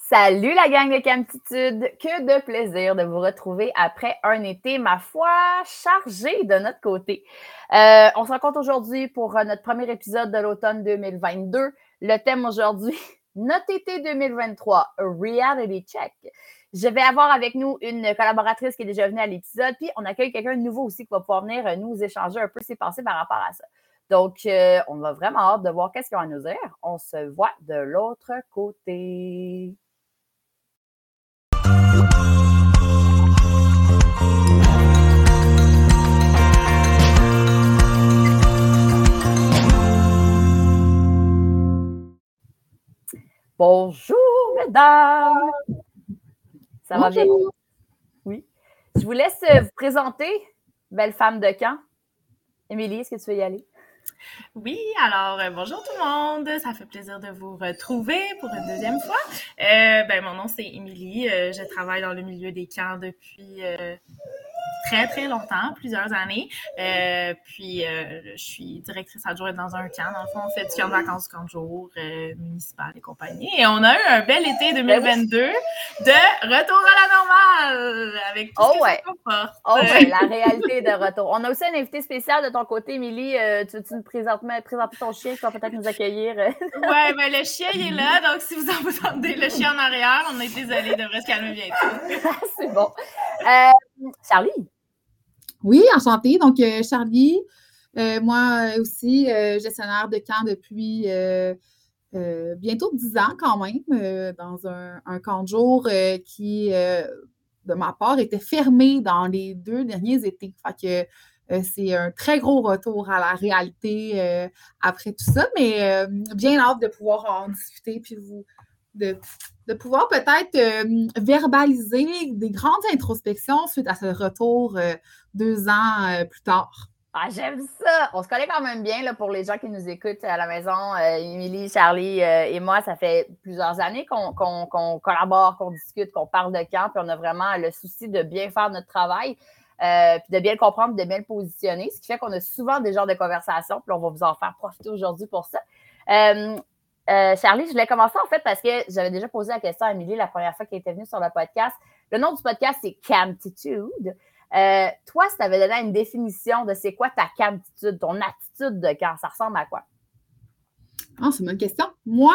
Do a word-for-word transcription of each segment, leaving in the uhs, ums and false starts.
Salut la gang de Camtitude! Que de plaisir de vous retrouver après un été, ma foi, chargé de notre côté. Euh, on se rencontre aujourd'hui pour notre premier épisode de l'automne deux mille vingt-deux. Le thème aujourd'hui, notre été deux mille vingt-trois, Reality Check. Je vais avoir avec nous une collaboratrice qui est déjà venue à l'épisode, puis on accueille quelqu'un de nouveau aussi qui va pouvoir venir nous échanger un peu ses pensées par rapport à ça. Donc, euh, on a vraiment hâte de voir qu'est-ce qu'ils ont à nous dire. On se voit de l'autre côté. Bonjour, mesdames! Ça va bien? Oui. Je vous laisse vous présenter, belle femme de camp. Émilie, est-ce que tu veux y aller? Oui, alors euh, bonjour tout le monde, ça fait plaisir de vous retrouver pour une deuxième fois. Euh, ben, mon nom c'est Émilie, euh, je travaille dans le milieu des camps depuis euh, très très longtemps, plusieurs années. Euh, puis euh, je suis directrice adjointe dans un camp. Dans le fond, on fait du camp de vacances, camp de jour, euh, municipal et compagnie. Et on a eu un bel été deux mille vingt-deux de retour à la normale avec tout oh ce que ouais. ça comporte. Oh ouais, la réalité de retour. On a aussi un invité spécial de ton côté, Émilie. Euh, tu veux-tu nous présenter, présenter ton chien qui va peut-être nous accueillir? Ouais, ben le chien il est là, donc si vous entendez le chien en arrière, on est désolé, il devrait se calmer bientôt. C'est bon. Euh, Charlie? Oui, enchantée. Donc, euh, Charlie, euh, moi aussi, euh, gestionnaire de camp depuis euh, euh, bientôt dix ans quand même, euh, dans un, un camp de jour euh, qui, euh, de ma part, était fermé dans les deux derniers étés. Fait que euh, c'est un très gros retour à la réalité euh, après tout ça, mais euh, bien hâte de pouvoir en discuter puis vous de, de pouvoir peut-être euh, verbaliser des grandes introspections suite à ce retour euh, deux ans euh, plus tard. Ah, j'aime ça! On se connaît quand même bien là, pour les gens qui nous écoutent à la maison. Euh, Émilie, Charlie euh, et moi, ça fait plusieurs années qu'on, qu'on, qu'on collabore, qu'on discute, qu'on parle de camp, puis on a vraiment le souci de bien faire notre travail, euh, puis de bien le comprendre, de bien le positionner, ce qui fait qu'on a souvent des genres de conversations, puis on va vous en faire profiter aujourd'hui pour ça. Euh, Euh, Charlie, je voulais commencer en fait parce que j'avais déjà posé la question à Émilie la première fois qu'elle était venue sur le podcast. Le nom du podcast, c'est Camtitude. Euh, toi, si tu avais donné une définition de c'est quoi ta camtitude, ton attitude de camp, ça ressemble à quoi? Ah, c'est une bonne question. Moi,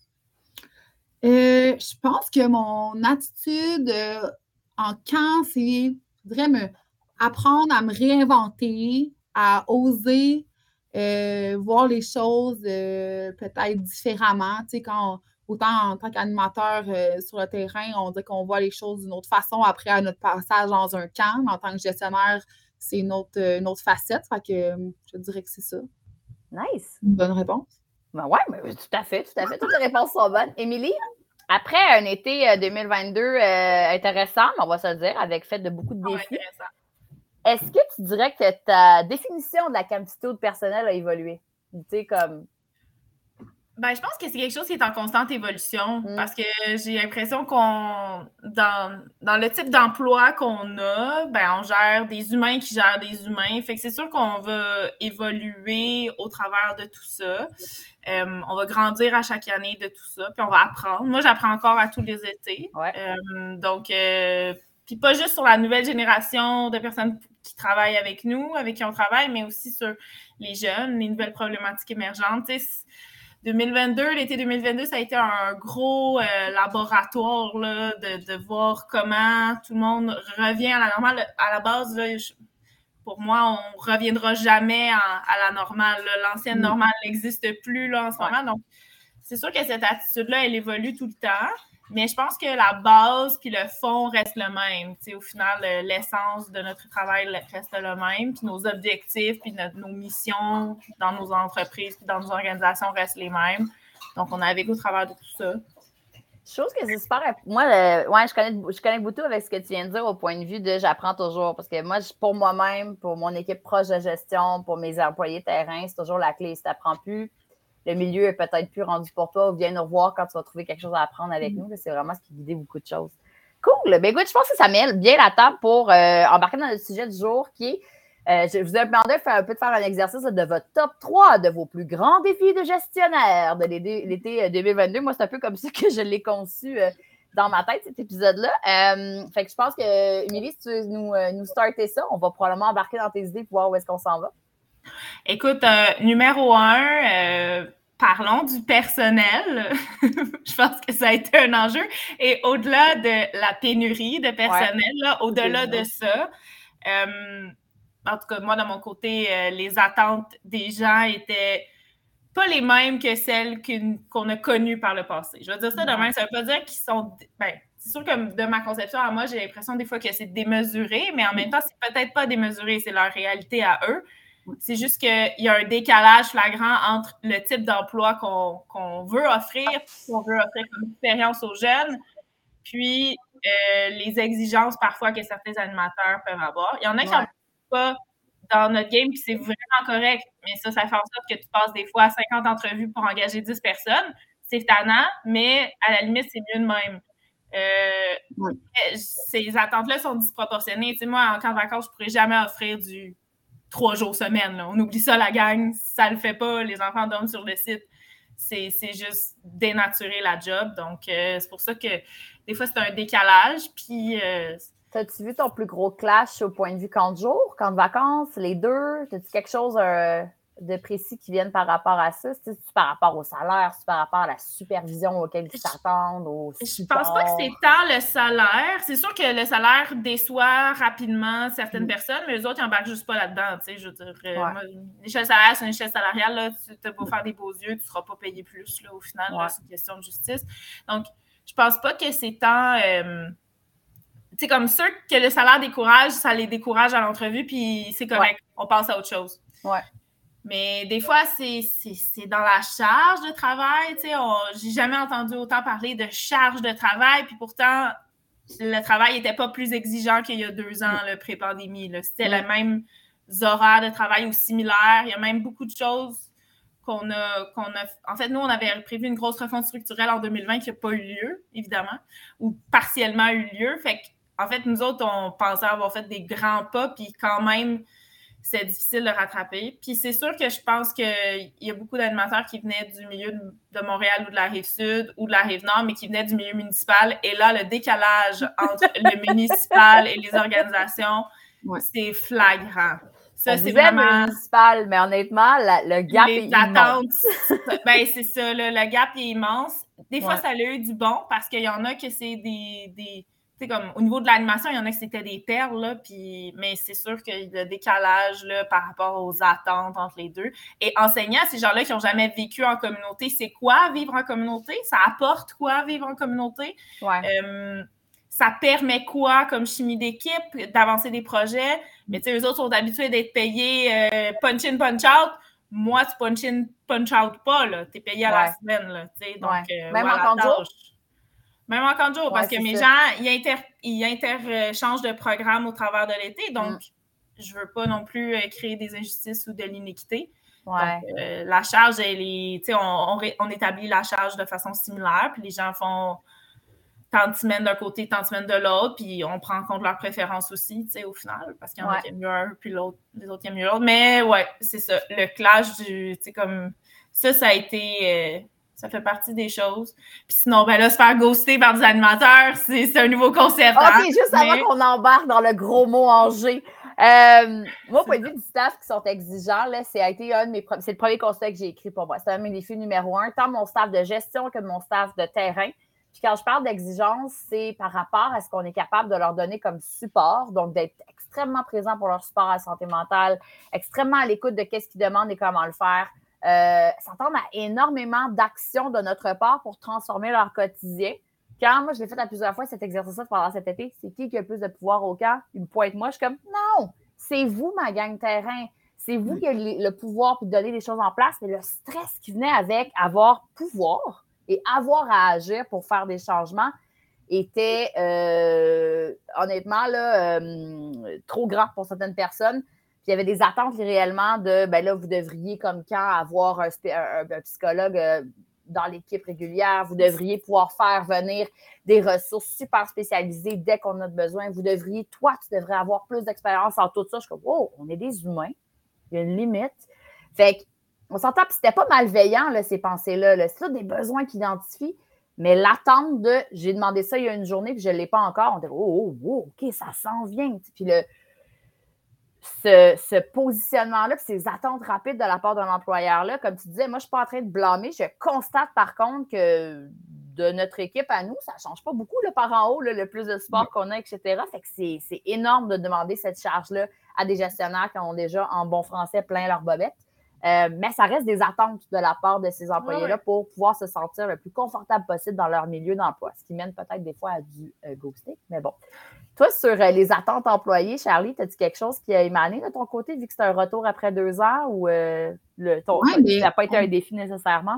euh, je pense que mon attitude euh, en camp, c'est, je dirais, me, apprendre à me réinventer, à oser euh, voir les choses euh, peut-être différemment. Tu sais, quand on, autant en tant qu'animateur euh, sur le terrain, on dit qu'on voit les choses d'une autre façon après à notre passage dans un camp. Mais en tant que gestionnaire, c'est une autre, une autre facette. Fait que je dirais que c'est ça. Nice. Une bonne réponse. Ben ouais, ben, tout à fait, tout à fait. Toutes les réponses sont bonnes. Émilie, après un été deux mille vingt-deux euh, intéressant, on va se le dire, avec fait de beaucoup de défis, oh, est-ce que tu dirais que ta définition de la camtitude personnelle a évolué? Tu sais, comme... Ben, je pense que c'est quelque chose qui est en constante évolution mm. parce que j'ai l'impression qu'on, dans, dans le type d'emploi qu'on a, ben, on gère des humains qui gèrent des humains. Fait que c'est sûr qu'on va évoluer au travers de tout ça. Euh, on va grandir à chaque année de tout ça, puis on va apprendre. Moi, j'apprends encore à tous les étés. Ouais. Euh, donc, euh, puis pas juste sur la nouvelle génération de personnes qui travaillent avec nous, avec qui on travaille, mais aussi sur les jeunes, les nouvelles problématiques émergentes. Tu sais, deux mille vingt-deux, l'été deux mille vingt-deux, ça a été un gros euh, laboratoire là, de, de voir comment tout le monde revient à la normale. À la base, là, je, pour moi, on ne reviendra jamais à, à la normale. Là. L'ancienne normale n'existe plus là, en ce ouais. moment. Donc, c'est sûr que cette attitude-là, elle évolue tout le temps. Mais je pense que la base puis le fond reste le même. T'sais, au final, l'essence de notre travail reste le même. Puis nos objectifs puis notre, nos missions dans nos entreprises puis dans nos organisations restent les mêmes. Donc, on navigue au travers de tout ça. Chose que c'est super... Moi, euh, ouais, je connais, je connais beaucoup avec ce que tu viens de dire au point de vue de j'apprends toujours. Parce que moi, pour moi-même, pour mon équipe proche de gestion, pour mes employés terrain, c'est toujours la clé. Si tu n'apprends plus, le milieu est peut-être plus rendu pour toi ou viens nous revoir quand tu vas trouver quelque chose à apprendre avec nous. C'est vraiment ce qui guide beaucoup de choses. Cool! Ben écoute, je pense que ça mêle bien la table pour euh, embarquer dans le sujet du jour qui est, euh, je vous ai demandé de faire un peu de faire un exercice là, de votre top trois de vos plus grands défis de gestionnaire de l'été, l'été deux mille vingt-deux. Moi, c'est un peu comme ça que je l'ai conçu. Euh, dans ma tête, cet épisode-là. Euh, fait que je pense que, Émilie, si tu veux nous, euh, nous starter ça, on va probablement embarquer dans tes idées pour voir où est-ce qu'on s'en va. Écoute, euh, numéro un, euh, parlons du personnel. Je pense que ça a été un enjeu. Et au-delà de la pénurie de personnel, ouais. là, au-delà de ça, euh, en tout cas, moi, de mon côté, euh, les attentes des gens étaient pas les mêmes que celles qu'on a connues par le passé. Je veux dire ça de même, ça veut pas dire qu'ils sont... Ben, c'est sûr que de ma conception à moi, j'ai l'impression des fois que c'est démesuré, mais en même temps, c'est peut-être pas démesuré, c'est leur réalité à eux. C'est juste qu'il y a un décalage flagrant entre le type d'emploi qu'on qu'on veut offrir, qu'on veut offrir comme expérience aux jeunes, puis euh, les exigences parfois que certains animateurs peuvent avoir. Il y en a qui n'en ouais. pas dans notre game, puis c'est vraiment correct, mais ça, ça fait en sorte que tu passes des fois cinquante entrevues pour engager dix personnes. C'est tannant, mais à la limite, c'est mieux de même. Euh, ouais. Ces attentes-là sont disproportionnées. Tu sais, moi, en camp de vacances, je ne pourrais jamais offrir du trois jours semaine. Là. On oublie ça, la gang. Ça ne le fait pas. Les enfants dorment sur le site. C'est, c'est juste dénaturer la job. Donc, euh, c'est pour ça que des fois, c'est un décalage. Puis... Euh, T'as-tu vu ton plus gros clash au point de vue camp de jour, camp de vacances, les deux? T'as-tu quelque chose euh, de précis qui vienne par rapport à ça? C'est-tu par rapport au salaire, c'est par rapport à la supervision auquel ils s'attendent? Au je pense pas que c'est tant le salaire. C'est sûr que le salaire déçoit rapidement certaines mmh. personnes, mais les autres, ils embarquent juste pas là-dedans. Tu sais, je veux dire, ouais. moi, l'échelle salariale, c'est une échelle salariale. Là, tu as beau faire des beaux yeux, tu ne seras pas payé plus là, au final. Ouais. Là, c'est une question de justice. Donc, je pense pas que c'est tant... Euh, c'est comme ceux que le salaire décourage, ça les décourage à l'entrevue, puis c'est correct, ouais. on passe à autre chose. Ouais. Mais des fois, c'est, c'est, c'est dans la charge de travail, tu sais, j'ai jamais entendu autant parler de charge de travail, puis pourtant, le travail n'était pas plus exigeant qu'il y a deux ans, le pré-pandémie. Là. C'était ouais. les mêmes horaires de travail ou similaires. Il y a même beaucoup de choses qu'on a, qu'on a... En fait, nous, on avait prévu une grosse refonte structurelle en deux mille vingt qui n'a pas eu lieu, évidemment, ou partiellement eu lieu. Fait que en fait, nous autres, on pensait avoir fait des grands pas, puis quand même, c'est difficile de rattraper. Puis c'est sûr que je pense qu'il y a beaucoup d'animateurs qui venaient du milieu de Montréal ou de la Rive-Sud ou de la Rive-Nord, mais qui venaient du milieu municipal. Et là, le décalage entre le municipal et les organisations, ouais. c'est flagrant. Ça, on c'est vraiment municipal, mais honnêtement, la, le gap les est attentes, immense. Ben, c'est ça, là, le gap est immense. Des fois, ouais. ça a eu du bon, parce qu'il y en a que c'est des... des tu sais, comme au niveau de l'animation, il y en a que c'était des perles, là, puis, mais c'est sûr que le décalage là, par rapport aux attentes entre les deux. Et enseignant, ces gens-là qui n'ont jamais vécu en communauté, c'est quoi vivre en communauté? Ça apporte quoi vivre en communauté? Ouais. Euh, ça permet quoi comme chimie d'équipe, d'avancer des projets? Mais tu sais, eux autres sont habitués d'être payés euh, punch-in, punch-out. Moi, tu punch-in, punch-out pas, là. T'es payé à ouais. la semaine, là, tu sais. Donc, ouais. euh, Même voilà, en camp de jour? Même en camp de jour, ouais, parce que mes ça. gens, ils, inter, ils interchangent de programme au travers de l'été, donc mm. je veux pas non plus créer des injustices ou de l'iniquité. Ouais. Donc, euh, la charge, elle est, tu sais, on, on, on établit la charge de façon similaire, puis les gens font tant de semaines d'un côté, tant de semaines de l'autre, puis on prend en compte leurs préférences aussi, tu sais, au final, parce qu'il y en ouais. a qui aiment mieux un, puis l'autre, les autres qui aiment mieux l'autre. Mais ouais, c'est ça, le clash du, tu sais, comme, ça, ça a été... Euh, ça fait partie des choses. Puis sinon, ben là, se faire ghoster par des animateurs, c'est, c'est un nouveau concept. OK, hein, juste mais... avant qu'on embarque dans le gros mot en G. Euh, moi, au point de vue du staff qui sont exigeants, là, c'est, a été un de mes pro- c'est le premier conseil que j'ai écrit pour moi. C'est un de mes défis numéro un, tant mon staff de gestion que mon staff de terrain. Puis quand je parle d'exigence, c'est par rapport à ce qu'on est capable de leur donner comme support, donc d'être extrêmement présent pour leur support à la santé mentale, extrêmement à l'écoute de qu'est-ce qu'ils demandent et comment le faire. Euh, s'attendent à énormément d'actions de notre part pour transformer leur quotidien. Quand moi, je l'ai fait à plusieurs fois, cet exercice-là pendant cet été, c'est qui qui a le plus de pouvoir au camp? Il me pointe moi, je suis comme, non, c'est vous, ma gang terrain. C'est vous qui avez le pouvoir pour donner des choses en place, mais le stress qui venait avec avoir pouvoir et avoir à agir pour faire des changements était euh, honnêtement là, euh, trop grand pour certaines personnes. Puis il y avait des attentes réellement de, ben là, vous devriez, comme quand, avoir un, un, un psychologue euh, dans l'équipe régulière. Vous devriez pouvoir faire venir des ressources super spécialisées dès qu'on a besoin. Vous devriez, toi, tu devrais avoir plus d'expérience en tout ça. Je suis comme, wow, on est des humains. Il y a une limite. Fait qu'on s'entend, puis c'était pas malveillant, là, ces pensées-là. Là. C'est ça des besoins qu'ils identifient. Mais l'attente de « j'ai demandé ça il y a une journée puis je ne l'ai pas encore », on dit « oh, oh, oh, OK, ça s'en vient ». Puis le, ce, ce positionnement-là, puis ces attentes rapides de la part d'un employeur-là, comme tu disais, moi, je ne suis pas en train de blâmer. Je constate par contre que de notre équipe à nous, ça ne change pas beaucoup là, par en haut, là, le plus de support qu'on a, et cetera. Fait que c'est, c'est énorme de demander cette charge-là à des gestionnaires qui ont déjà, en bon français, plein leur bobette. Euh, mais ça reste des attentes de la part de ces employés-là pour pouvoir se sentir le plus confortable possible dans leur milieu d'emploi, ce qui mène peut-être des fois à du euh, ghosting, mais bon. Toi, sur euh, les attentes employées, Charlie, as-tu quelque chose qui a émané de ton côté, vu que c'est un retour après deux ans ou euh, le, ton, ouais, ton, ça n'a pas été on... un défi nécessairement?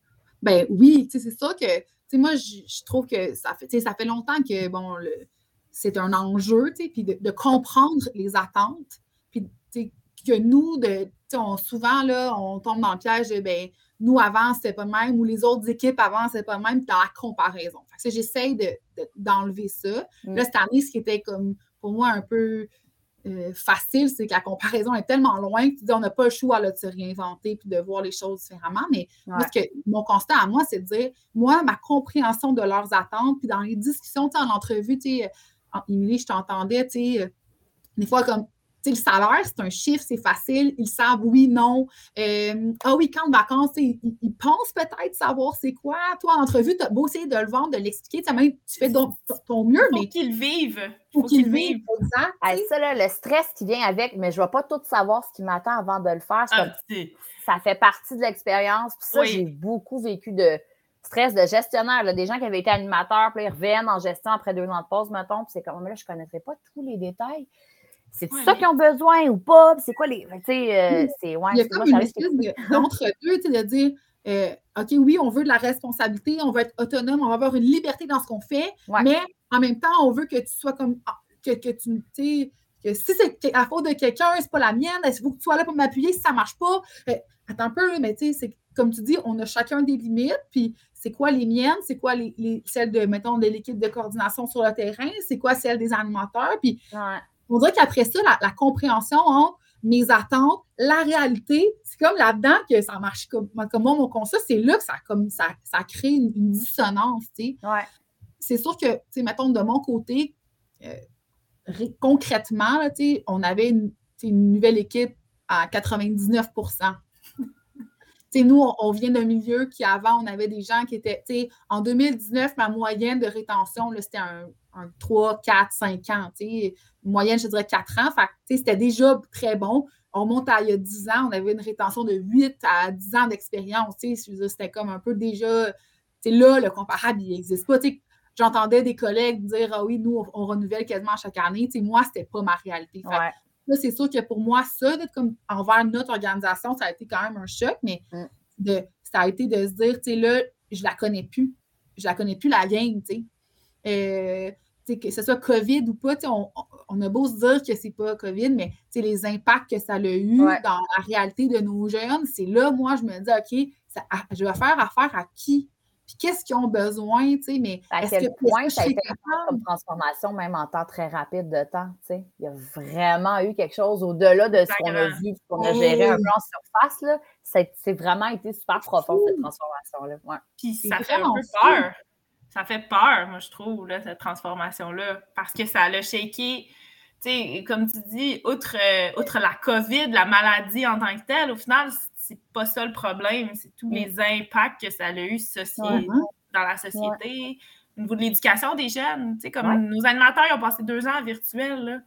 Ben oui, c'est sûr que moi, je trouve que ça fait, ça fait longtemps que bon, le, c'est un enjeu, puis de, de comprendre les attentes, puis que nous, de, on, souvent, là, on tombe dans le piège de ben, nous, avant, c'était pas le même, ou les autres équipes avant, c'était pas le même, dans la comparaison. Fait que j'essaie de, de, d'enlever ça. Mm. Là, cette année, ce qui était comme pour moi un peu euh, facile, c'est que la comparaison est tellement loin que tu dis, on n'a pas le choix là, de se réinventer puis de voir les choses différemment. Mais ouais. moi, ce que, mon constat à moi, c'est de dire, moi, ma compréhension de leurs attentes, puis dans les discussions, en entrevue, tu sais, Émilie, je t'entendais, tu sais, des fois, comme, tu sais, le salaire, c'est un chiffre, c'est facile, ils savent oui, non. Euh, ah oui, camp de vacances, ils, ils pensent peut-être savoir c'est quoi. Toi, en entrevue, tu as beau essayer de le vendre, de l'expliquer, tu fais donc ton mieux, faut mais... qu'ils vivent. Faut, faut qu'ils, qu'ils vivent. Exact. Hey, ça, là, le stress qui vient avec, mais je ne vais pas tout savoir ce qui m'attend avant de le faire. Ah, comme, ça fait partie de l'expérience. Puis ça, oui. j'ai beaucoup vécu de stress de gestionnaire. Là, des gens qui avaient été animateurs, puis ils reviennent en gestion après deux ans de pause, mettons, puis c'est comme, là, je ne connaîtrais pas tous les détails. C'est ouais, ça mais... qu'ils ont besoin ou pas? C'est quoi les. Tu sais, euh, c'est. Ouais, il y a comme moi, une espèce d'entre-deux, tu sais, de dire euh, OK, oui, on veut de la responsabilité, on veut être autonome, on va avoir une liberté dans ce qu'on fait, ouais. mais en même temps, on veut que tu sois comme. que, que tu. Tu sais, que si c'est la faute de quelqu'un, c'est pas la mienne, il faut que tu sois là pour m'appuyer si ça marche pas. Euh, attends un peu, mais tu sais, c'est comme tu dis, on a chacun des limites, puis c'est quoi les miennes, c'est quoi les, les, celles de, mettons, de l'équipe de coordination sur le terrain, c'est quoi celles des animateurs, puis. Ouais. On dirait qu'après ça, la, la compréhension entre mes attentes, la réalité, c'est comme là-dedans que ça marche comme, comme moi, mon constat, c'est là que ça, comme, ça, ça crée une, une dissonance, tu sais. Ouais. C'est sûr que, tu sais, mettons, de mon côté, euh, ré, concrètement, là, tu sais, on avait une, une nouvelle équipe à quatre-vingt-dix-neuf pour cent. Tu sais, nous, on, on vient d'un milieu qui, avant, on avait des gens qui étaient, tu sais, en deux mille dix-neuf, ma moyenne de rétention, là, c'était un, un trois, quatre, cinq ans, tu sais, moyenne, je dirais quatre ans, fait tu sais, c'était déjà très bon. On monte à il y a dix ans, on avait une rétention de huit à dix ans d'expérience, tu sais, c'était comme un peu déjà, tu sais, là, le comparable, il n'existe pas, tu sais, j'entendais des collègues dire, ah oui, nous, on, on renouvelle quasiment chaque année, tu sais, moi, c'était pas ma réalité. Fait, ouais. Là, c'est sûr que pour moi, ça, d'être comme envers notre organisation, ça a été quand même un choc, mais mm. de, ça a été de se dire, tu sais, là, je la connais plus. Je la connais plus, la gang, tu sais. Euh, que ce soit COVID ou pas, on, on a beau se dire que c'est pas COVID, mais les impacts que ça a eu ouais. dans la réalité de nos jeunes, c'est là, moi, je me dis, OK, ça, je vais faire affaire à qui? Puis qu'est-ce qu'ils ont besoin, tu sais, mais à quel que, point ça a été comme transformation, même en temps très rapide de temps, tu sais. Il y a vraiment eu quelque chose au-delà de ce qu'on a vu, ce qu'on a géré un peu en surface, là. C'est, c'est vraiment été super profond, cette transformation-là. Ouais. Puis ça fait un peu peur. Ça fait peur, moi, je trouve, là, cette transformation-là, parce que ça l'a shaké. Tu sais, comme tu dis, outre, euh, outre la COVID, la maladie en tant que telle, au final, c'est pas ça le problème, c'est tous les impacts que ça a eu soci- ouais. dans la société, ouais. au niveau de l'éducation des jeunes. Tu sais, comme ouais. nos animateurs, ils ont passé deux ans en virtuel, là.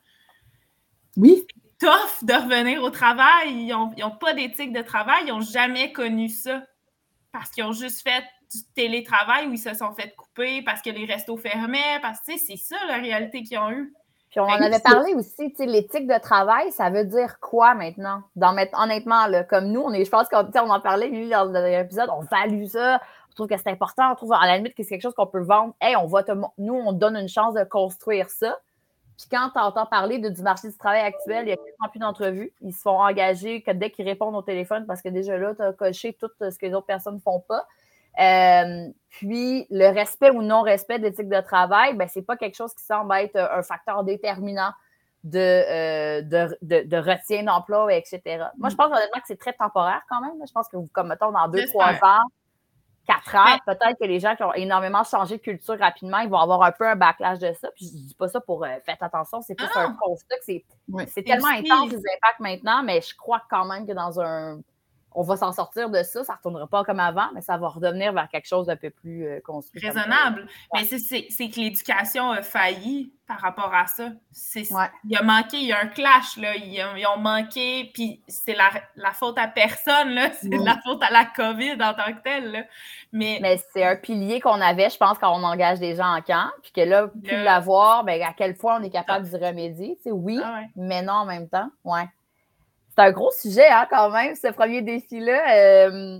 Oui. C'est tough de revenir au travail. Ils n'ont ils ont pas d'éthique de travail. Ils n'ont jamais connu ça. Parce qu'ils ont juste fait du télétravail où ils se sont fait couper parce que les restos fermaient. Parce que, tu sais, c'est ça, la réalité qu'ils ont eue. Puis on en avait parlé aussi, tu sais, l'éthique de travail, ça veut dire quoi maintenant? Dans, honnêtement, là, comme nous, on est, je pense qu'on on en parlait, lui, dans l'épisode, on value ça, on trouve que c'est important, on trouve à la limite que c'est quelque chose qu'on peut vendre. Hey, on va te, nous, on te donne une chance de construire ça. Puis quand tu entends parler de, du marché du travail actuel, il y a quasiment plus d'entrevues. Ils se font engager que dès qu'ils répondent au téléphone parce que déjà là, tu as coché tout ce que les autres personnes ne font pas. Euh, puis, le respect ou non-respect d'éthique de travail, ben, c'est pas quelque chose qui semble être un facteur déterminant de, euh, de, de, de retien d'emploi, et cetera. Moi, je pense honnêtement que c'est très temporaire quand même. Je pense que, comme mettons, dans deux, trois ans, quatre ans, ouais. Peut-être que les gens qui ont énormément changé de culture rapidement, ils vont avoir un peu un backlash de ça. Puis je dis pas ça pour euh, faites attention, c'est plus ah. un constat que c'est, ouais. c'est tellement aussi... intense les impacts maintenant, mais je crois quand même que dans un... On va s'en sortir de ça, ça ne retournera pas comme avant, mais ça va redevenir vers quelque chose d'un peu plus euh, construit. Raisonnable. Ouais. Mais c'est, c'est, c'est que l'éducation a failli par rapport à ça. C'est, ouais. Il a manqué, il y a un clash, là. Ils, ont, ils ont manqué, puis c'est la, la faute à personne, là. C'est ouais. la faute à la COVID en tant que telle, là. Mais, mais c'est un pilier qu'on avait, je pense, quand on engage des gens en camp, puis que là, plus le... l'avoir, bien, à quel point on est capable d'y remédier. Tu sais, oui, ah ouais. mais non en même temps. Ouais. C'est un gros sujet, hein, quand même, ce premier défi-là. Euh...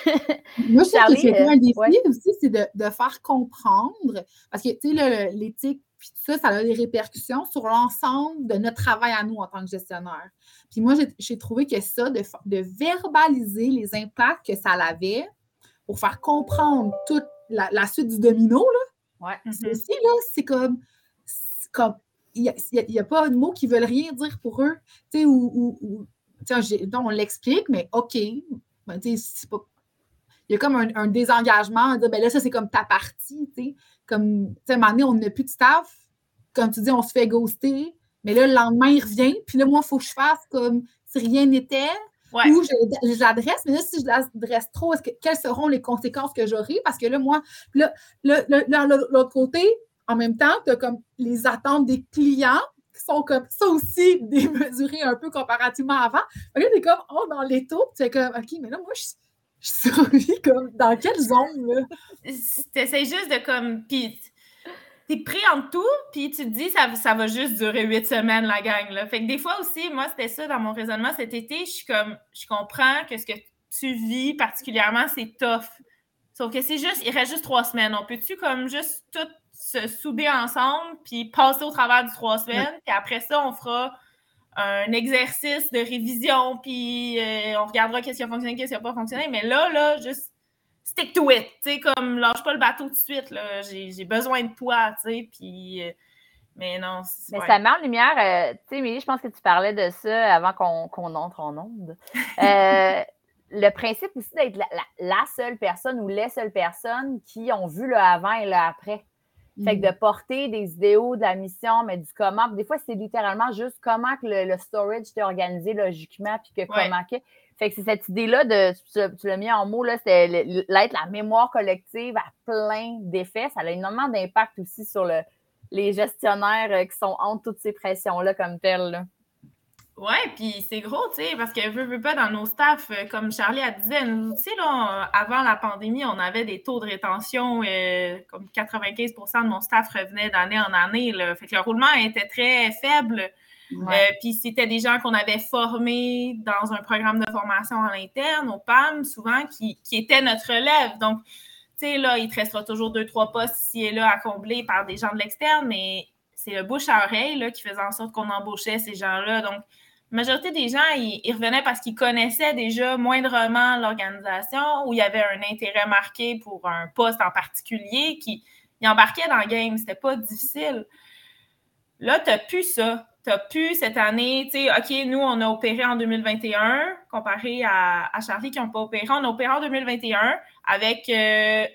Moi, je trouve que c'était un défi ouais. aussi, c'est de, de faire comprendre, parce que, tu sais, l'éthique, puis tout ça, ça a des répercussions sur l'ensemble de notre travail à nous en tant que gestionnaire. Puis moi, j'ai, j'ai trouvé que ça, de, de verbaliser les impacts que ça avait pour faire comprendre toute la, la suite du domino, là, ouais. c'est aussi, là, c'est comme... C'est comme il n'y a, a, a pas de mots qui veulent rien dire pour eux, tu sais, ou... ou, ou on l'explique, mais OK, ben, c'est pas... il y a comme un, un désengagement à dire, ben là, ça, c'est comme ta partie, tu sais. Comme, tu sais, à un moment donné, on n'a plus de staff. Comme tu dis, on se fait ghoster, mais là, le lendemain, il revient. Puis là, moi, il faut que je fasse comme si rien n'était. Ouais. Ou je, je l'adresse, mais là, si je l'adresse trop, est-ce que, quelles seront les conséquences que j'aurai? Parce que là, moi, là, là, là, là l'autre côté, en même temps, tu as comme les attentes des clients qui sont comme ça aussi démesurés un peu comparativement avant. Là, t'es comme, oh, dans les taux, tu es comme, OK, mais là, moi, je, je survis comme, dans quelle zone, là? T'essaies juste de comme, puis t'es pris en tout, puis tu te dis, ça, ça va juste durer huit semaines, la gang, là. Fait que des fois aussi, moi, c'était ça dans mon raisonnement cet été, je suis comme, je comprends que ce que tu vis particulièrement, c'est tough. Sauf que c'est juste, il reste juste trois semaines. On peut-tu comme juste tout se souder ensemble, puis passer au travers du trois semaines, puis après ça, on fera un exercice de révision, puis euh, on regardera qu'est-ce qui a fonctionné, qu'est-ce qui n'a pas fonctionné, mais là, là, juste stick to it, tu sais, comme lâche pas le bateau tout de suite, là, j'ai, j'ai besoin de toi, tu sais, puis... Euh, mais non, c'est... Mais ouais. ça met en lumière, euh, tu sais, Émilie, je pense que tu parlais de ça avant qu'on, qu'on entre en onde. Euh, le principe aussi d'être la, la, la seule personne ou les seules personnes qui ont vu le avant et le après. Fait que de porter des idéaux de la mission, mais du comment. Des fois, c'est littéralement juste comment que le, le storage t'est organisé logiquement, puis que ouais. comment que. Fait que c'est cette idée-là de, tu, tu l'as mis en mots, là, c'est l'être la mémoire collective à plein d'effets. Ça a énormément d'impact aussi sur le, les gestionnaires qui sont entre toutes ces pressions-là comme telles, là. Ouais, puis c'est gros, tu sais, parce que veux, veux pas dans nos staffs, comme Charlie a disait, nous, tu sais, là, avant la pandémie, on avait des taux de rétention, euh, comme quatre-vingt-quinze pour cent de mon staff revenait d'année en année, là. Fait que le roulement était très faible. Ouais. Euh, puis c'était des gens qu'on avait formés dans un programme de formation en interne, au P A M, souvent, qui, qui étaient notre relève. Donc, tu sais, là, il te restera toujours deux, trois postes ici et là à combler par des gens de l'externe, mais c'est le bouche à oreille, là, qui faisait en sorte qu'on embauchait ces gens-là. Donc, la majorité des gens, ils, ils revenaient parce qu'ils connaissaient déjà moindrement l'organisation ou il y avait un intérêt marqué pour un poste en particulier qui ils embarquaient dans le game. C'était pas difficile. Là, tu n'as plus ça. Tu n'as plus cette année, tu sais, OK, nous, on a opéré en deux mille vingt et un, comparé à, à Charlie qui n'ont pas opéré. On a opéré en deux mille vingt et un avec euh,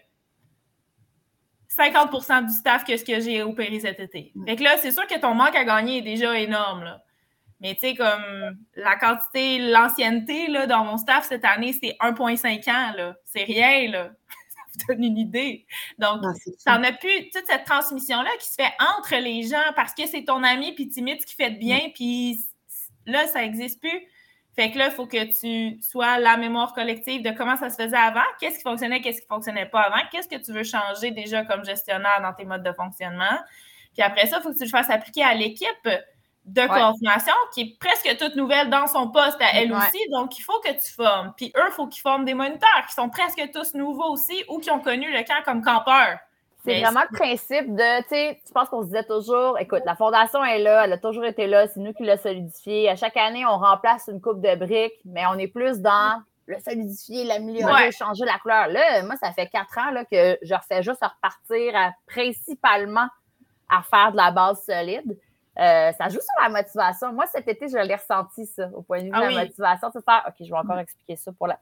cinquante pour cent du staff que ce que j'ai opéré cet été. Fait que là, c'est sûr que ton manque à gagner est déjà énorme, là. Mais tu sais, comme la quantité, l'ancienneté là, dans mon staff cette année, c'est un virgule cinq ans. Là. C'est rien, là. Ça vous donne une idée. Donc, non, t'en as plus toute cette transmission-là qui se fait entre les gens parce que c'est ton ami puis timide qui fait de bien, mm. puis là, ça n'existe plus. Fait que là, il faut que tu sois la mémoire collective de comment ça se faisait avant, qu'est-ce qui fonctionnait, qu'est-ce qui ne fonctionnait pas avant, qu'est-ce que tu veux changer déjà comme gestionnaire dans tes modes de fonctionnement. Puis après ça, il faut que tu le fasses appliquer à l'équipe de coordination ouais. qui est presque toute nouvelle dans son poste à elle ouais. aussi. Donc, il faut que tu formes. Puis eux, il faut qu'ils forment des moniteurs qui sont presque tous nouveaux aussi ou qui ont connu le camp comme campeurs. C'est Mais vraiment c'est... le principe de, tu sais, je pense qu'on se disait toujours, écoute, la fondation est là, elle a toujours été là, c'est nous qui l'a solidifiée. À chaque année, on remplace une coupe de briques, mais on est plus dans le solidifier, l'améliorer, ouais. changer la couleur. Là, moi, ça fait quatre ans là, que je refais juste repartir à, principalement à faire de la base solide. Euh, ça joue sur la motivation. Moi, cet été, je l'ai ressenti, ça, au point de vue ah de la oui. motivation. C'est faire, OK, je vais encore expliquer ça pour la...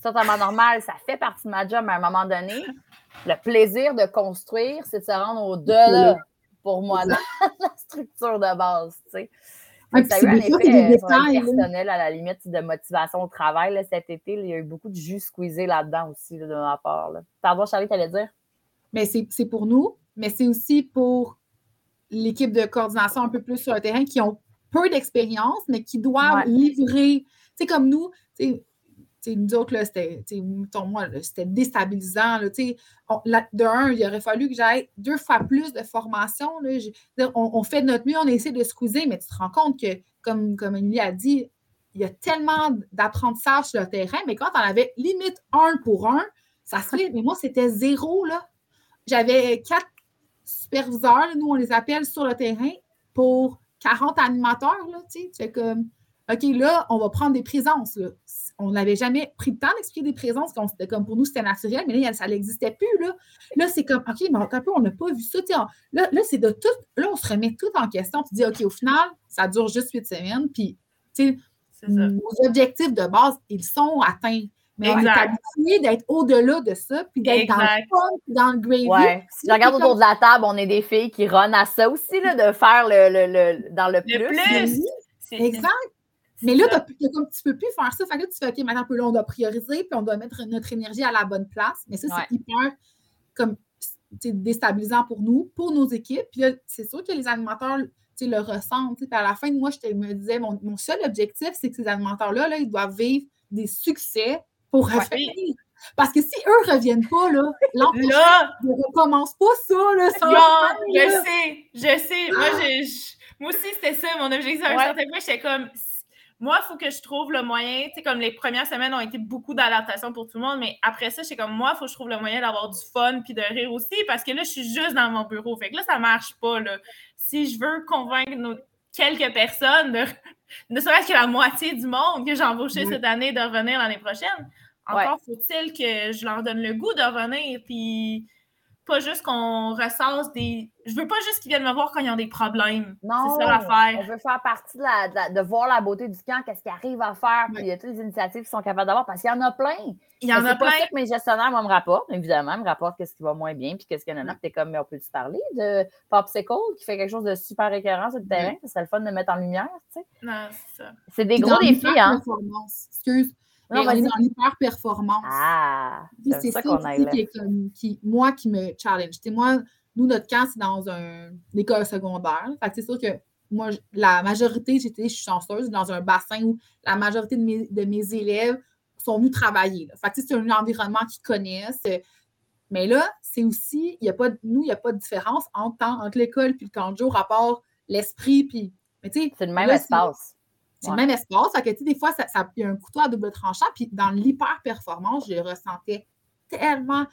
totalement normal, ça fait partie de ma job, mais à un moment donné, le plaisir de construire, c'est de se rendre au-delà, pour moi, dans la structure de base, tu sais. Ouais, ça a eu un effet détails, personnel, là. À la limite, de motivation au travail, là, cet été, là, il y a eu beaucoup de jus squeezé là-dedans aussi, là, de ma part. Là. Pardon, Charlie, tu allais dire? Mais c'est, c'est pour nous, mais c'est aussi pour l'équipe de coordination un peu plus sur le terrain qui ont peu d'expérience, mais qui doivent ouais. livrer. Tu sais, comme nous, tu sais, T'sais, nous autres, là, c'était, moi, là, c'était déstabilisant. Là, on, là, de un, il aurait fallu que j'aille deux fois plus de formation. Là, on, on fait de notre mieux, on essaie de squeezer, mais tu te rends compte que, comme, comme Émilie a dit, il y a tellement d'apprentissage sur le terrain, mais quand on avait limite un pour un, ça se fait. Mais moi, c'était zéro. Là. J'avais quatre superviseurs, là, nous, on les appelle sur le terrain, pour quarante animateurs. Là, tu fais comme, OK, là, on va prendre des présences. Là. On n'avait jamais pris le temps d'expliquer des présences, comme, comme pour nous, c'était naturel, mais là, ça n'existait plus. Là, là c'est comme, OK, mais un peu, on n'a pas vu ça. Là, là, c'est de tout. Là, on se remet tout en question. Tu dis, OK, au final, ça dure juste huit semaines. Puis, tu sais, nos objectifs de base, ils sont atteints. Mais exact. On est habitué d'être au-delà de ça, puis d'être exact. Dans le fun, puis dans le gravy. Ouais. Si je regarde autour comme... de la table, on est des filles qui run à ça aussi, là, de faire le, le, le dans le plus. Le plus. C'est... Exact. Mais là, t'as, t'as, comme, tu ne peux plus faire ça. Fait que là, tu fais, OK, maintenant, là, on doit prioriser, puis on doit mettre notre énergie à la bonne place. Mais ça, ouais. c'est hyper comme, déstabilisant pour nous, pour nos équipes. Puis là, c'est sûr que les animateurs le ressentent. Puis à la fin, moi, je me disais, mon, mon seul objectif, c'est que ces animateurs-là, là, ils doivent vivre des succès pour revenir. Ouais. Parce que si eux ne reviennent pas, là, l'an prochain, ils ne recommencent pas ça. Là, sans non, je là. sais, je sais. Ah. Moi, je, je, moi aussi, c'était ça, mon objectif. À un ouais. certain point, j'étais comme... Moi, il faut que je trouve le moyen, tu sais, comme les premières semaines ont été beaucoup d'adaptation pour tout le monde, mais après ça, c'est comme moi, il faut que je trouve le moyen d'avoir du fun puis de rire aussi, parce que là, je suis juste dans mon bureau. Fait que là, ça marche pas, là. Si je veux convaincre nos, quelques personnes, de, ne serait-ce que la moitié du monde que j'ai embauché oui. cette année de revenir l'année prochaine, encore ouais. faut-il que je leur donne le goût de revenir, puis pas juste qu'on ressasse des... Je veux pas juste qu'ils viennent me voir quand ils ont des problèmes. Non, c'est ça l'affaire. On veut faire partie de, la, de, la, de voir la beauté du camp, qu'est-ce qu'ils arrivent à faire, puis il y a toutes les initiatives qu'ils sont capables d'avoir, parce qu'il y en a plein. Il y en mais a plein. C'est pas ça que mes gestionnaires moi, me rapportent, évidemment, me rapportent qu'est-ce qui va moins bien, puis qu'est-ce qu'il y en a. Puis t'es comme, mais on peut-tu parler de Popsicle qui fait quelque chose de super écœurant sur le terrain? Oui. Ça serait le fun de mettre en lumière, tu sais. Non, c'est ça. C'est des puis gros défis, hein. Excuse. Non, on est dans l'hyper-performance. Ah, c'est, c'est ça, ça qu'on a là. Qui est comme, qui, moi, qui me challenge. T'sais, moi, nous, notre camp, c'est dans un, une école secondaire. Fait que c'est sûr que moi, la majorité, j'étais, je suis chanceuse, dans un bassin où la majorité de mes, de mes élèves sont venus travailler. Là. Fait que c'est un environnement qu'ils connaissent. Mais là, c'est aussi, y a pas, nous, il n'y a pas de différence entre, entre l'école et le camp de jour, à part l'esprit. Puis, mais c'est le même là, espace. C'est, C'est ouais. le même espace. Fait que, tu sais, des fois, ça, ça, il y a un couteau à double tranchant. Puis dans l'hyper-performance, je le ressentais tellement.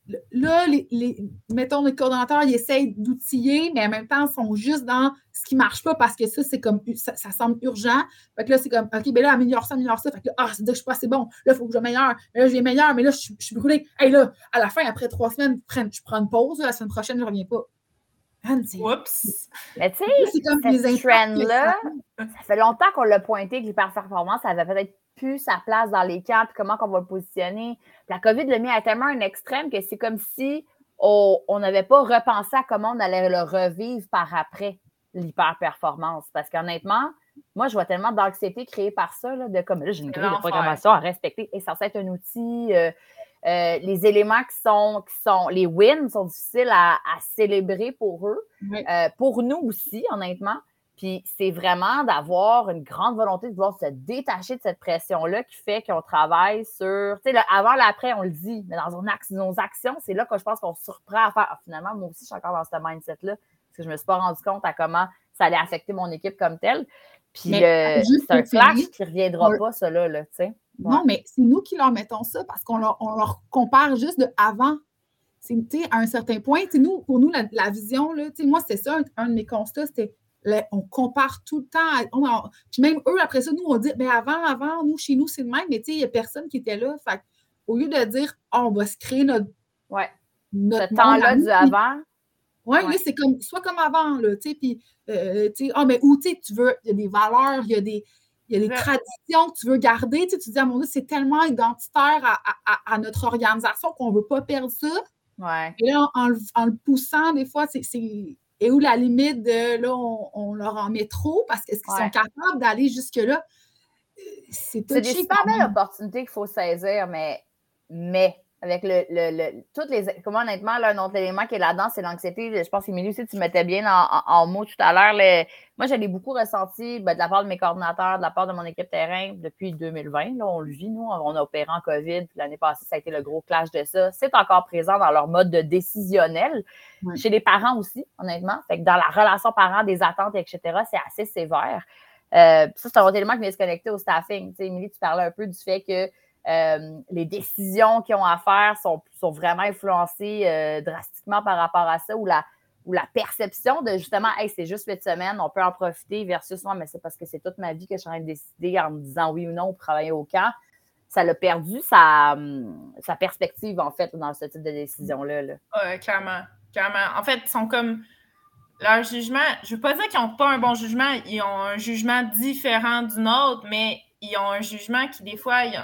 Là, les, les, mettons, les coordonnateurs, ils essayent d'outiller, mais en même temps, ils sont juste dans ce qui ne marche pas parce que ça, c'est comme, ça, ça semble urgent. Fait que là, c'est comme, OK, bien là, améliore ça, améliore ça. Fait que là, ah, c'est dire que je suis pas assez bon. Là, il faut que je meilleure. Mais là, je vais meilleur, mais là, je, je suis brûlée. Hey, là, à la fin, après trois semaines, je prends, je prends une pause. Là, la semaine prochaine, je ne reviens pas. Oups! Mais tu sais, cette trend-là, ça fait longtemps qu'on l'a pointé que l'hyperperformance, ça avait peut-être plus sa place dans les camps, puis comment on va le positionner. Puis la COVID l'a mis à tellement un extrême que c'est comme si on n'avait pas repensé à comment on allait le revivre par après, l'hyperperformance. Parce qu'honnêtement, moi, je vois tellement d'anxiété créée par ça, là, de comme là, j'ai une grille de programmation à respecter. Et ça c'est un outil... Euh, Euh, les éléments qui sont, qui sont, les wins sont difficiles à, à célébrer pour eux, oui. euh, pour nous aussi, honnêtement. Puis c'est vraiment d'avoir une grande volonté de vouloir se détacher de cette pression-là qui fait qu'on travaille sur, tu sais, avant, l'après, on le dit, mais dans nos, nos actions, c'est là que je pense qu'on se surprend à faire. Ah, finalement, moi aussi, je suis encore dans ce mindset-là, parce que je me suis pas rendu compte à comment ça allait affecter mon équipe comme telle. Puis le, c'est un flash qui ne reviendra on... pas, ça là, là tu sais. Ouais. Non, mais c'est nous qui leur mettons ça parce qu'on leur, on leur compare juste de avant. C'est, à un certain point, nous, pour nous, la, la vision, là, moi, c'était ça, un, un de mes constats, c'était là, on compare tout le temps. On, on, puis même eux, après ça, nous, on dit, ben avant, avant, nous, chez nous, c'est le même, mais il n'y a personne qui était là. Fait au lieu de dire, oh, on va se créer notre. Ouais. Notre Ce temps-là du avant. Oui, ouais. Là, c'est comme, soit comme avant, là, tu sais, puis, euh, tu sais, ah, mais où, tu sais, tu veux, il y a des valeurs, il y a des. il y a des ouais. traditions que tu veux garder. Tu, sais, tu te dis, ah mon Dieu, c'est tellement identitaire à, à, à notre organisation qu'on ne veut pas perdre ça. Ouais. Et là, en, en, en le poussant, des fois, c'est, c'est et où la limite de là, on, on leur en met trop parce qu'est-ce qu'ils ouais. sont capables d'aller jusque-là? C'est, c'est des super belles opportunités qu'il faut saisir, mais, mais avec le, le, le toutes les. Comment honnêtement, là, un autre élément qui est là-dedans, c'est l'anxiété. Je pense qu'Émilie aussi, tu mettais bien en, en, en mots tout à l'heure. Le, moi, je l'ai beaucoup ressenti ben, de la part de mes coordinateurs, de la part de mon équipe terrain depuis deux mille vingt. Là, on le vit, nous, on a opéré en COVID. Puis l'année passée, ça a été le gros clash de ça. C'est encore présent dans leur mode de décisionnel. Ouais. Chez les parents aussi, honnêtement. Fait que dans la relation parent, des attentes, et cetera, c'est assez sévère. Euh, ça, c'est un autre élément qui vient se connecter au staffing. Tu sais, Émilie, tu parlais un peu du fait que euh, les décisions qu'ils ont à faire sont, sont vraiment influencées euh, drastiquement par rapport à ça, ou la, ou la perception de justement, hey, c'est juste huit semaines, on peut en profiter, versus non, mais c'est parce que c'est toute ma vie que je suis en train de décider en me disant oui ou non pour travailler au camp. Ça l'a perdu sa, sa perspective, en fait, dans ce type de décision-là. Là. Ouais, clairement. Clairement. En fait, ils sont comme. Leur jugement, je ne veux pas dire qu'ils n'ont pas un bon jugement, ils ont un jugement différent du nôtre, mais ils ont un jugement qui, des fois, ils ont...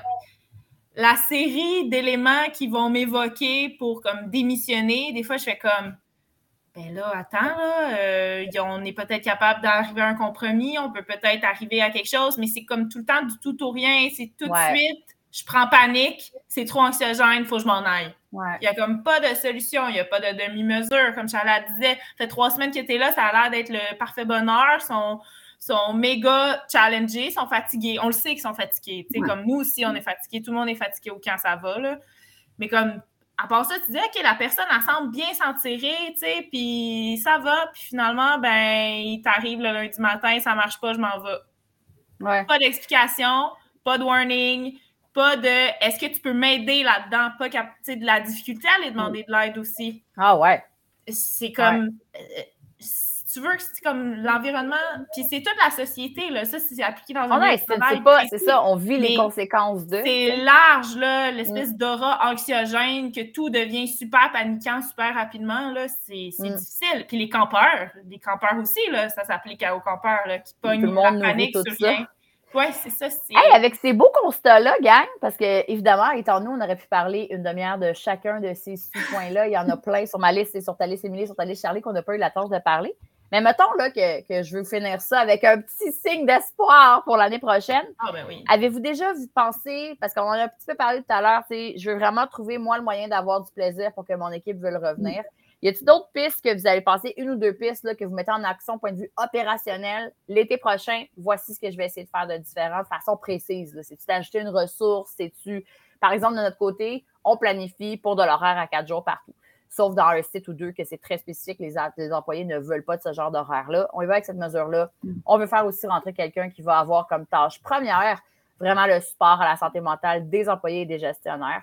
la série d'éléments qui vont m'évoquer pour comme démissionner, des fois, je fais comme, ben là, attends, là, euh, on est peut-être capable d'arriver à un compromis, on peut peut-être arriver à quelque chose, mais c'est comme tout le temps du tout ou rien, c'est tout ouais. de suite, je prends panique, c'est trop anxiogène, il faut que je m'en aille. Ouais. Il n'y a comme pas de solution, il n'y a pas de demi-mesure. Comme Charlotte disait, ça fait trois semaines qu'ils étaient là, ça a l'air d'être le parfait bonheur. Ils sont, sont méga challengés, sont fatigués. On le sait qu'ils sont fatigués. Ouais. Comme nous aussi, on est fatigués. Tout le monde est fatigué au camp, ça va. Là. Mais comme, à part ça, tu dis, OK, la personne, elle semble bien s'en tirer, puis ça va. Puis finalement, ben, il t'arrive le lundi matin, ça ne marche pas, je m'en vais. Ouais. Pas d'explication, pas de warning. Pas de « est-ce que tu peux m'aider là-dedans ?» Pas cap- de la difficulté à aller demander de l'aide aussi. Ah ouais. C'est comme... Ouais. Euh, si tu veux, c'est comme l'environnement... Puis c'est toute la société, là. Ça, c'est appliqué dans un oh, ouais, c'est, c'est, pas, c'est ça, on vit les conséquences de... C'est large, là, l'espèce mm. d'aura anxiogène, que tout devient super paniquant super rapidement, là. C'est, c'est mm. difficile. Puis les campeurs, les campeurs aussi, là, ça s'applique aux campeurs, là, qui pognent la panique sur rien. Oui, c'est ça. C'est... Hey, avec ces beaux constats-là, gang, parce que, évidemment, étant nous, on aurait pu parler une demi-heure de chacun de ces sous-points-là. Il y en a plein sur ma liste et sur ta liste, Émilie, sur ta liste, Charlie, qu'on n'a pas eu la tâche de parler. Mais mettons là, que, que je veux finir ça avec un petit signe d'espoir pour l'année prochaine. Ah, ben oui. Avez-vous déjà vu penser, parce qu'on en a un petit peu parlé tout à l'heure, je veux vraiment trouver, moi, le moyen d'avoir du plaisir pour que mon équipe veuille revenir. Mm. Y a-t-il d'autres pistes que vous avez passées, une ou deux pistes là, que vous mettez en action, point de vue opérationnel? L'été prochain, voici ce que je vais essayer de faire de différent, de façon précise. Là. C'est-tu d'ajouter une ressource? C'est-tu, par exemple, de notre côté, on planifie pour de l'horaire à quatre jours partout. Sauf dans un site ou deux que c'est très spécifique, les, les employés ne veulent pas de ce genre d'horaire-là. On y va avec cette mesure-là. Mm. On veut faire aussi rentrer quelqu'un qui va avoir comme tâche première vraiment le support à la santé mentale des employés et des gestionnaires.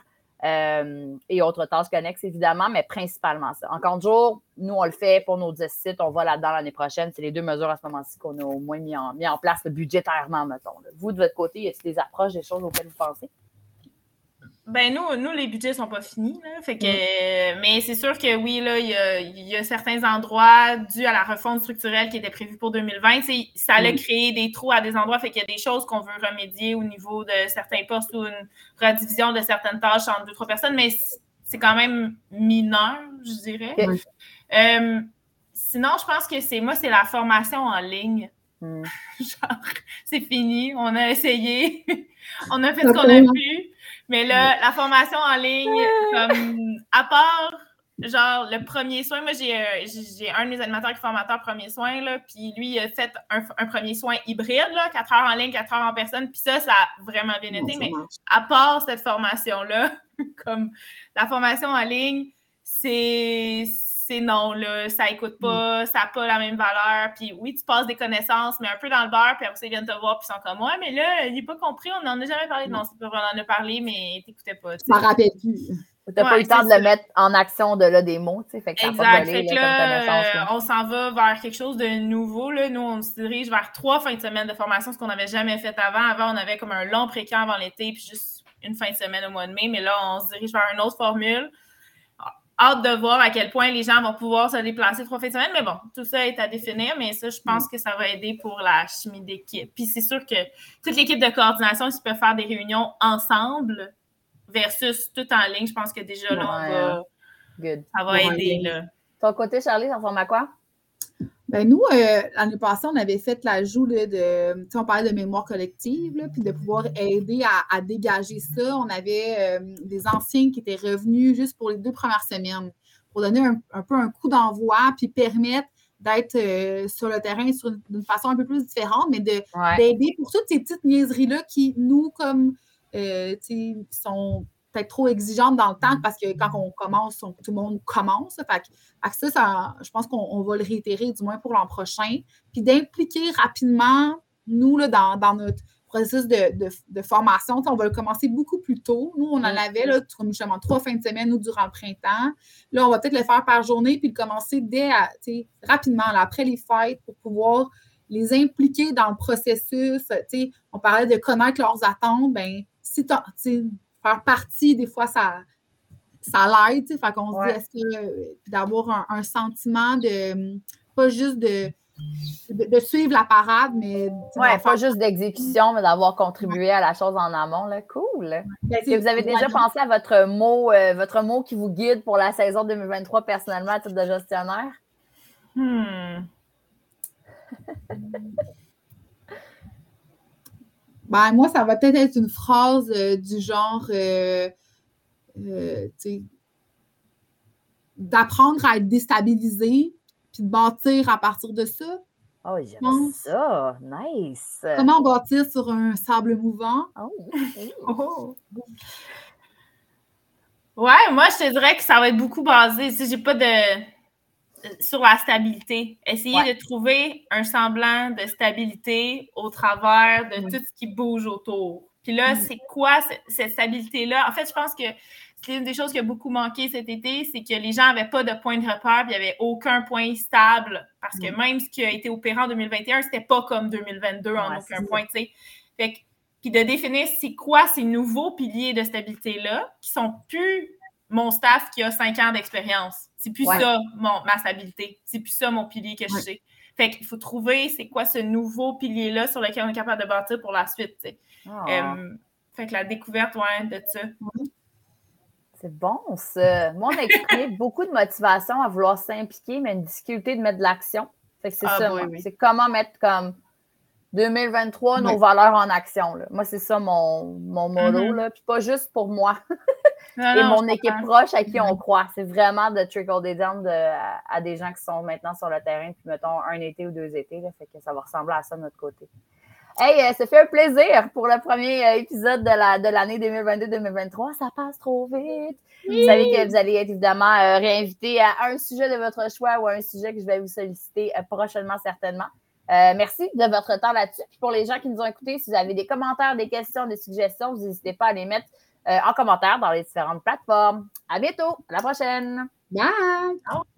Euh, et autres tâches connexes, évidemment, mais principalement ça. En camp de jour, nous, on le fait pour nos dix sites. On va là-dedans l'année prochaine. C'est les deux mesures à ce moment-ci qu'on a au moins mis en, mis en place budgétairement, mettons. Là. Vous, de votre côté, y a-t-il des approches, des choses auxquelles vous pensez? Ben nous, nous, les budgets sont pas finis. Là, fait que, mm. Mais c'est sûr que oui, là, il y a, y a certains endroits dus à la refonte structurelle qui était prévue pour deux mille vingt. Ça allait mm. créer des trous à des endroits. Fait qu'il y a des choses qu'on veut remédier au niveau de certains postes ou une redivision de certaines tâches entre deux, trois personnes, mais c'est quand même mineur, je dirais. Mm. Euh, sinon, je pense que c'est moi, c'est la formation en ligne. Mm. Genre, c'est fini, on a essayé, on a fait ce qu'on a pu. Mais là, la formation en ligne, comme à part, genre, le premier soin, moi, j'ai, j'ai un de mes animateurs qui est formateur premier soin, là, puis lui, il a fait un, un premier soin hybride, là, quatre heures en ligne, quatre heures en personne, puis ça, ça a vraiment bien été, mais à part cette formation-là, comme la formation en ligne, c'est... c'est non, là, ça écoute pas, ça n'a pas la même valeur, puis oui, tu passes des connaissances, mais un peu dans le beurre, puis après ça, ils viennent te voir, puis ils sont comme, ouais, mais là, il n'est pas compris, on n'en a jamais parlé. Non, c'est pas vrai, on en a parlé, mais t'écoutais pas. Tu m'en rappelles plus. Tu n'as ouais, pas eu le temps de ça. Le mettre en action de là des mots, tu sais, fait que ça n'a pas volé, fait que là, là, euh, on s'en va vers quelque chose de nouveau, là. Nous, on se dirige vers trois fins de semaine de formation, ce qu'on n'avait jamais fait avant. Avant, on avait comme un long pré-camp avant l'été, puis juste une fin de semaine au mois de mai, mais là, on se dirige vers une autre formule. hâte de voir à quel point les gens vont pouvoir se déplacer trois fins de semaine. Mais bon, tout ça est à définir, mais ça, je pense que ça va aider pour la chimie d'équipe. Puis c'est sûr que toute l'équipe de coordination, s'ils peuvent faire des réunions ensemble versus tout en ligne, je pense que déjà, là, on va, Good. ça va aider. Là. Ton côté, Charlie, ça ressemble à quoi? Ben nous, euh, l'année passée, on avait fait l'ajout là, de, tu sais, on parlait de mémoire collective, là, puis de pouvoir aider à, à dégager ça. On avait euh, des anciens qui étaient revenus juste pour les deux premières semaines, pour donner un, un peu un coup d'envoi, puis permettre d'être euh, sur le terrain sur une, d'une façon un peu plus différente, mais de, Ouais. d'aider pour toutes ces petites niaiseries-là qui, nous, comme, euh, tu sais, sont peut-être trop exigeantes dans le temps, parce que quand on commence, on, tout le monde commence. Fait que, fait que ça, ça, je pense qu'on on va le réitérer, du moins pour l'an prochain. Puis d'impliquer rapidement, nous, là, dans, dans notre processus de, de, de formation, on va le commencer beaucoup plus tôt. Nous, on en avait, là, comme justement, trois fins de semaine ou durant le printemps. Là, on va peut-être le faire par journée, puis le commencer dès, à, rapidement, là, après les fêtes, pour pouvoir les impliquer dans le processus. T'sais, on parlait de connaître leurs attentes. Bien, si tu faire partie, des fois, ça, ça l'aide. Fait qu'on Ouais. se dit, est-ce que d'avoir un, un sentiment de, pas juste de, de, de suivre la parade, mais... Oui, pas faire... juste d'exécution, mais d'avoir contribué à la chose en amont. Là. Cool! Ben, est-ce que vous avez déjà pensé à votre mot, euh, votre mot qui vous guide pour la saison deux mille vingt-trois personnellement à titre de gestionnaire? Hmm. Ben, moi, ça va peut-être être une phrase euh, du genre, euh, euh, d'apprendre à être déstabilisé, puis de bâtir à partir de ça. Oh, j'aime ça! Nice! Comment bâtir sur un sable mouvant? Oh! Oh. Ouais, moi, je te dirais que ça va être beaucoup basé, si j'ai pas de... sur la stabilité. Essayer ouais. de trouver un semblant de stabilité au travers de mmh. tout ce qui bouge autour. Puis là, mmh. c'est quoi cette, cette stabilité-là? En fait, je pense que c'est une des choses qui a beaucoup manqué cet été, c'est que les gens n'avaient pas de point de repère, puis il n'y avait aucun point stable, parce que mmh. même ce qui a été opéré en deux mille vingt et un, c'était pas comme deux mille vingt-deux ouais, en aucun point, tu sais. Fait que, puis de définir c'est quoi ces nouveaux piliers de stabilité-là, qui sont plus mon staff qui a cinq ans d'expérience. C'est plus ouais. ça, mon, ma stabilité. C'est plus ça, mon pilier que je ouais. sais. Fait qu'il faut trouver c'est quoi ce nouveau pilier-là sur lequel on est capable de bâtir pour la suite, tu sais. Oh. Euh, fait que la découverte, ouais, de ça. C'est bon, ça. Moi, on a exprimé beaucoup de motivation à vouloir s'impliquer, mais une difficulté de mettre de l'action. Fait que c'est ah, ça, oui, oui. C'est comment mettre comme deux mille vingt-trois, oui. nos valeurs en action. Là. Moi, c'est ça mon, mon motto. Mm-hmm. Là. Puis pas juste pour moi. Non, et non, mon équipe proche à qui on croit. C'est vraiment de trickle down de, à, à des gens qui sont maintenant sur le terrain, puis mettons un été ou deux étés. Là, fait que ça va ressembler à ça de notre côté. Hey, euh, ça fait un plaisir pour le premier euh, épisode de, la, de l'année deux mille vingt-deux deux mille vingt-trois. Ça passe trop vite. Oui. Vous savez que vous allez être évidemment euh, réinvité à un sujet de votre choix ou à un sujet que je vais vous solliciter euh, prochainement, certainement. Euh, merci de votre temps là-dessus. Puis pour les gens qui nous ont écoutés, si vous avez des commentaires, des questions, des suggestions, vous n'hésitez pas à les mettre Euh, en commentaire dans les différentes plateformes. À bientôt. À la prochaine. Bye. Ciao.